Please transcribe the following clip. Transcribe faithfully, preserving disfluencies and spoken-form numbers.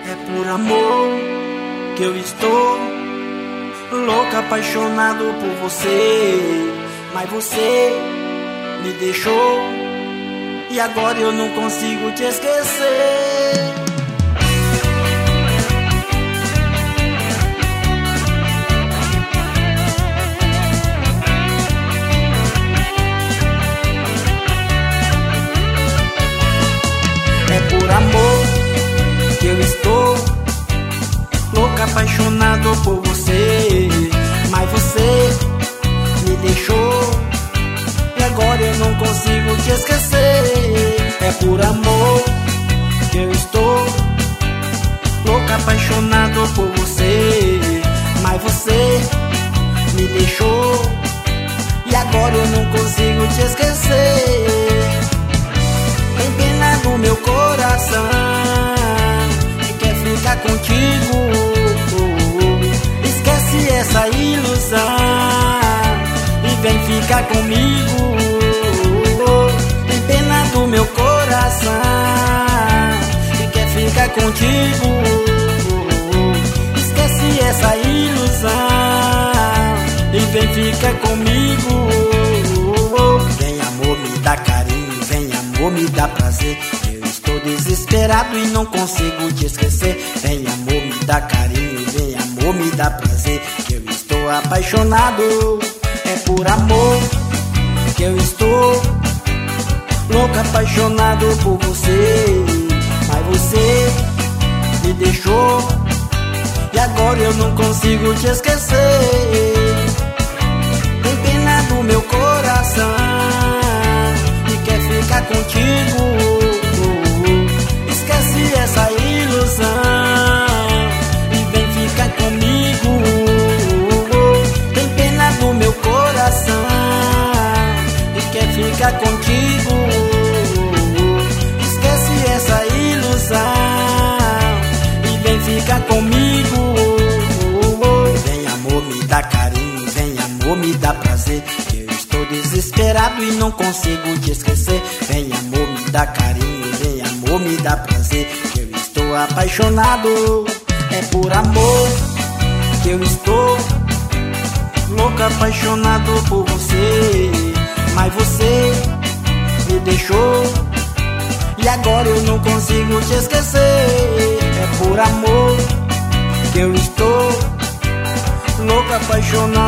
É por amor que eu estou louco, apaixonado por você. Mas você me deixou e agora eu não consigo te esquecer. É por amor que eu estou louco, apaixonado por você. Mas você me deixou e agora eu não consigo te esquecer. É por amor que eu estou louco, apaixonado por você. Mas você me deixou e agora eu não consigo te esquecer. Tem pena do meu coração e quer ficar contigo. Esquece essa ilusão e vem ficar comigo. Tem pena do meu coração e quer ficar contigo. Esquece essa ilusão e vem ficar comigo. Vem amor, me dá carinho, vem amor, me dá prazer. Eu estou desesperado e não consigo te esquecer. Vem amor, me dá carinho, vem amor, me dá prazer. Eu estou apaixonado, é por amor que eu estou louco, apaixonado por você. Mas você me deixou e agora eu não consigo te esquecer. Tem pena do meu coração e quer ficar contigo. Esquece essa ilusão e vem ficar comigo. Tem pena do meu coração e quer ficar contigo. Esquece essa ilusão e vem ficar comigo. Vem amor, me dá carinho, vem amor, me dá prazer. Eu estou desesperado e não consigo te esquecer. Vem amor, me dá carinho, vem amor, me dá prazer. Eu estou apaixonado, é por amor que eu estou louco, apaixonado por você. Mas você me deixou e agora eu não consigo te esquecer. É por amor que eu estou louco, apaixonado